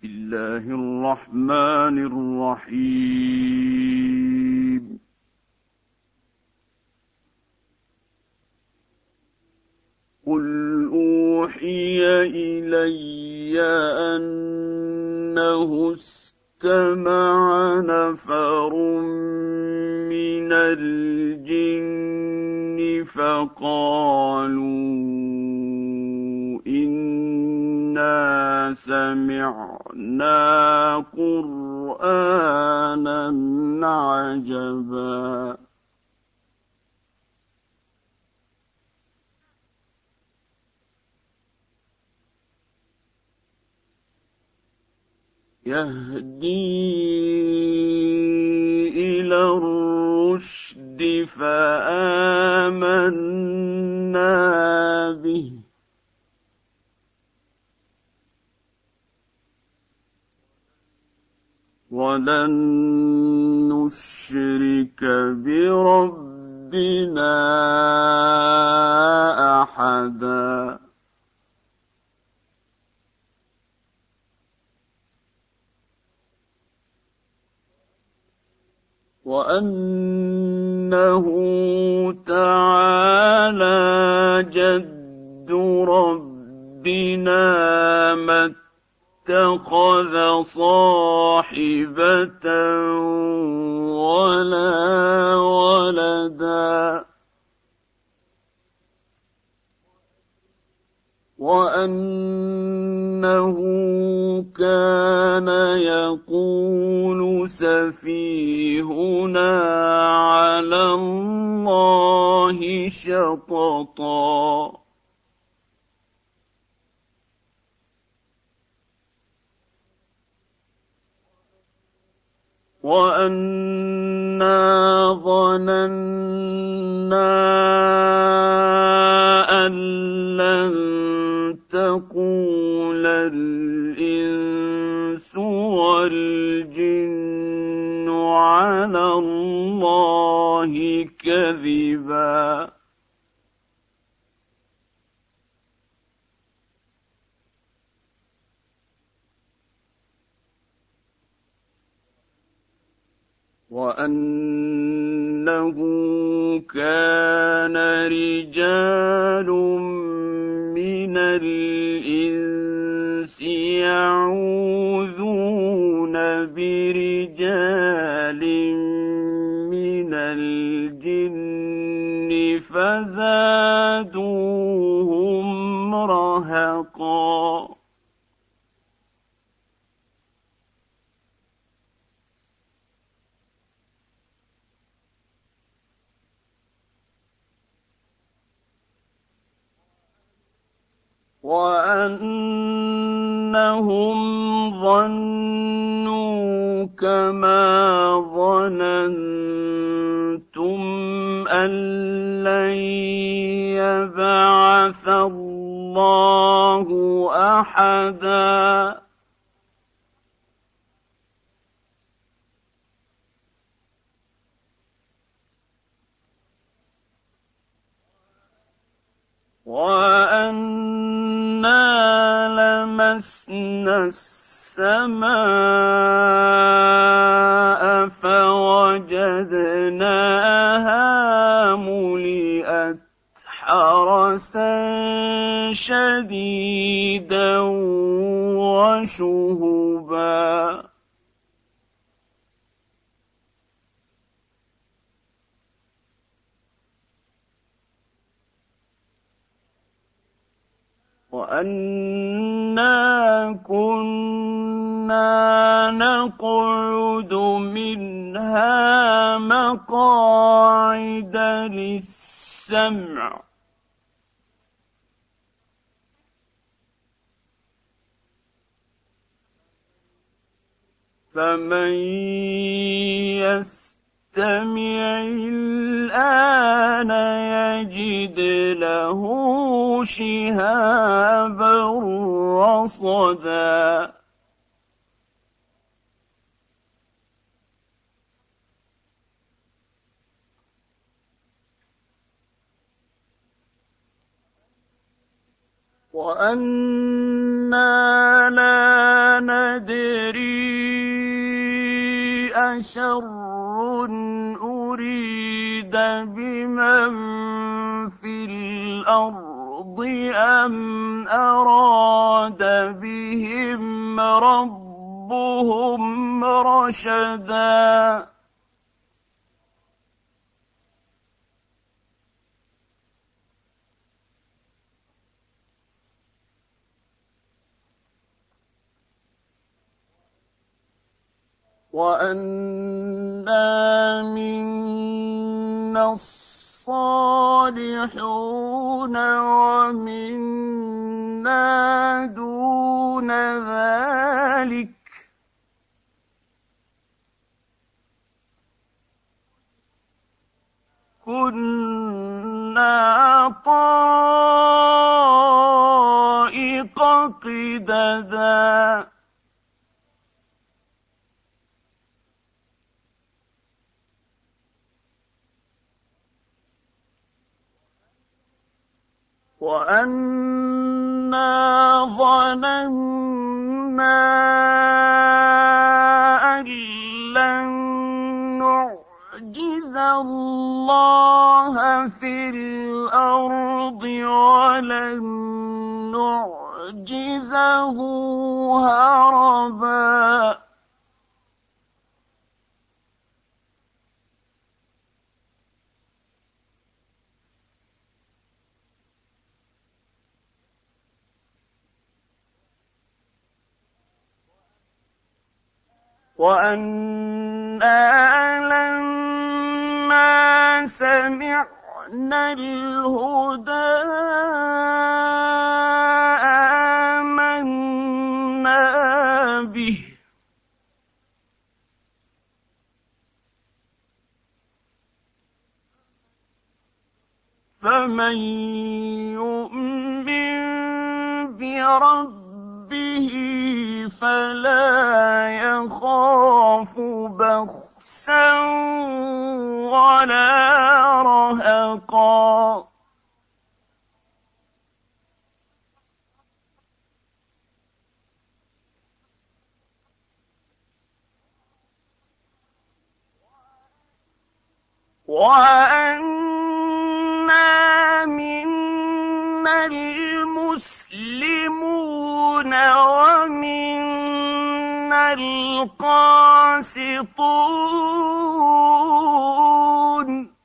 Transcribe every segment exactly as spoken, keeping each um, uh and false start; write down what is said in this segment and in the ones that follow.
بسم الله الرحمن الرحيم قل أوحي إلي أنه استمع نفر من الجن فقالوا إنا سمعنا قرآنا عجبا يهدي إلى الرشد فآمنا به ولن نشرك بربنا أحدا وأنه تعالى جد ربنا ما اتخذ صاحبة ولا ولدا وأنه كان يقول سفيهنا على الله شططا وأنا ظننا أن لن تقول الإنس والجن على الله كذبا وأنه كان رجال من الإنس يعوذون برجال من الجن فزادوهم رهقا وأنهم ظنوا كما ظننتم أن لن يبعث الله أحدا وأنا لمسنا السماء فوجدناها ملئت حرسا شديدا وشهبا وأنا كنا نقعد منها مقاعد للسمع فمن يستمع الآن يجد له شهابا رصدا وأنا لا ندري أشر أريد بمن في الأرض أم أراد بهم ربهم رشدا وأنا منا الصالحون ومنا دون ذلك كنا طائق قددا وأنا ظننا أن لن نعجز الله في الأرض ولن نعجزه هربا وأنا لما سمعنا الهدى آمنا به فمن يؤمن بربه فلا يخاف بخسا ولا رهقا وأنا منا المسلمون ومنا القاسطون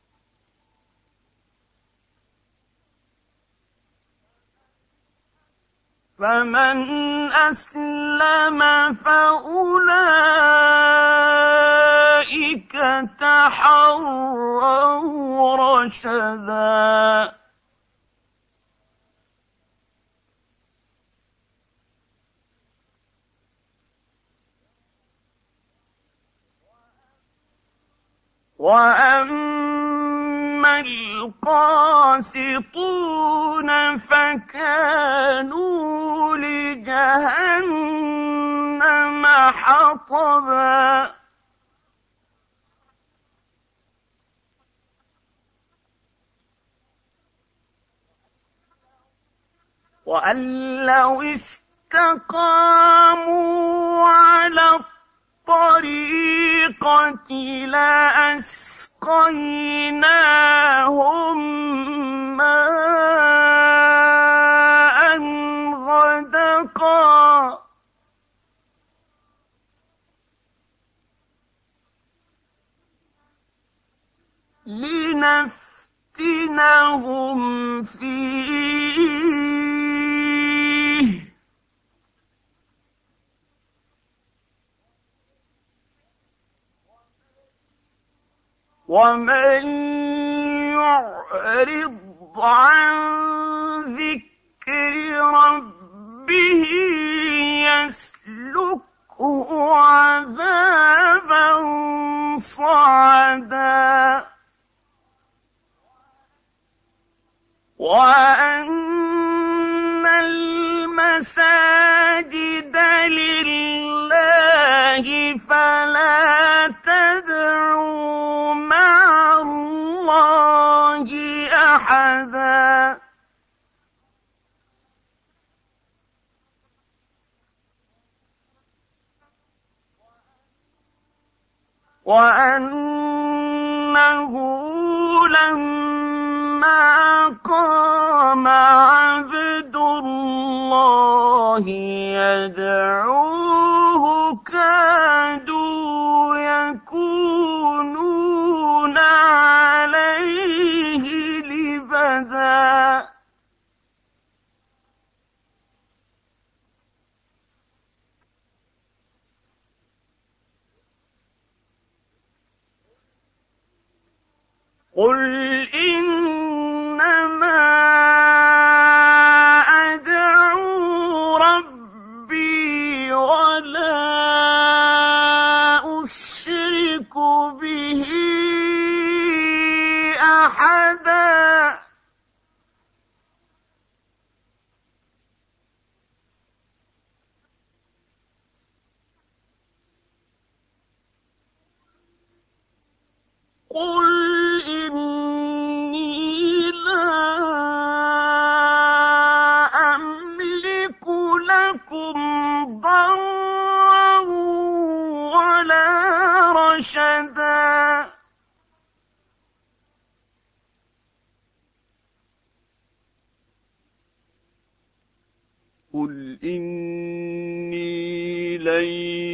فمن أسلم فأولئك تحروا رشدا وأما القاسطون فكانوا لجهنم حطبا وأن لو استقاموا على الطريقة لأسقيناهم ماء غدقا لنفتنهم فيه ومن يعرض عن ذكر ربه يسلكه عذابا صعدا وأن المساجد لله فلا تدعوا مع الله أحدا وأنه لما قام عبد الله يدعوه كادوا يكونون عليه لبدا قل إنما أدعو ربي ولا أشرك به أحدا قل إني لا أملك لكم ضرا ولا رشدا قل إني لن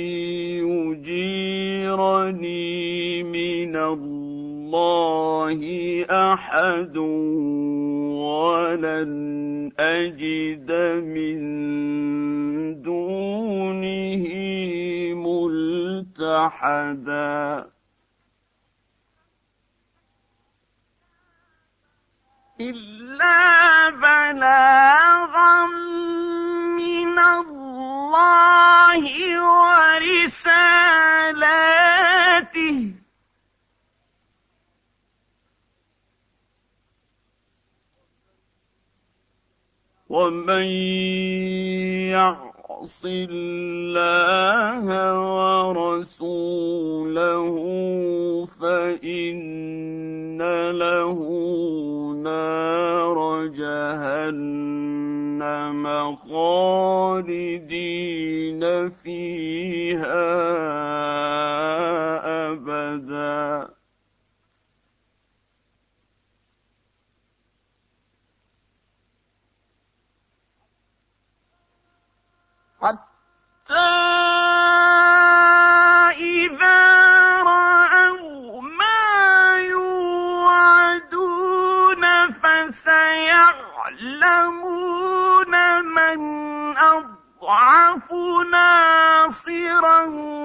يجيرني من الله أحد ولن أجد من دونه ملتحدا إلا بلاغا من الله ورسالاته ومن يعص الله ورسوله فإن له نار جهنم خالدين فيها أبدا حتى إذا رأوا ما يوعدون فسيعلمون من أضعف ناصرا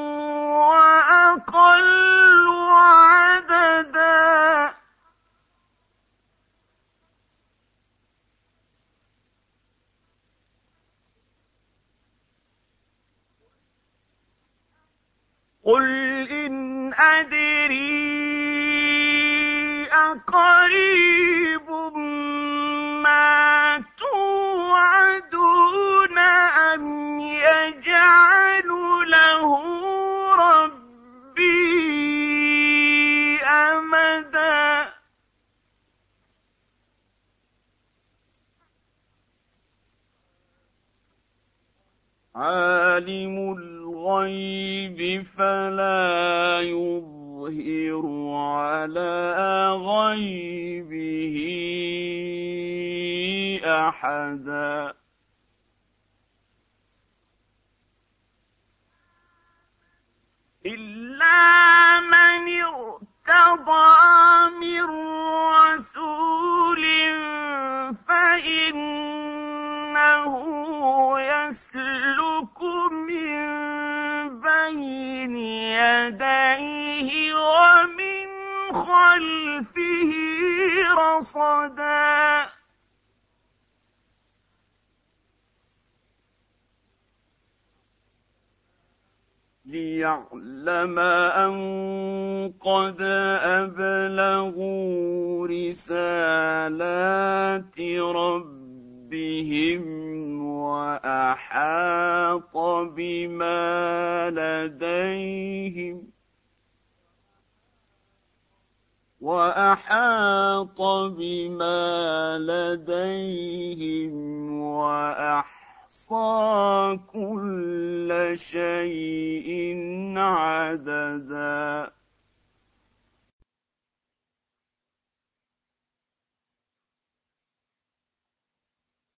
وأقل عددا قل إن أدري أقريب ما توعدون أم يجعل له ربي أمدا عالم الغيب فلا يظهر على غيبه أحدا إلا من ارتضى من رسول فإنه يسلك من بين يديه ومن خلفه رصدا ليعلم أن قد أبلغوا رسالات ربهم وأحاط بما لديهم وأحاط بما لديهم وأحصى كل شيء عددا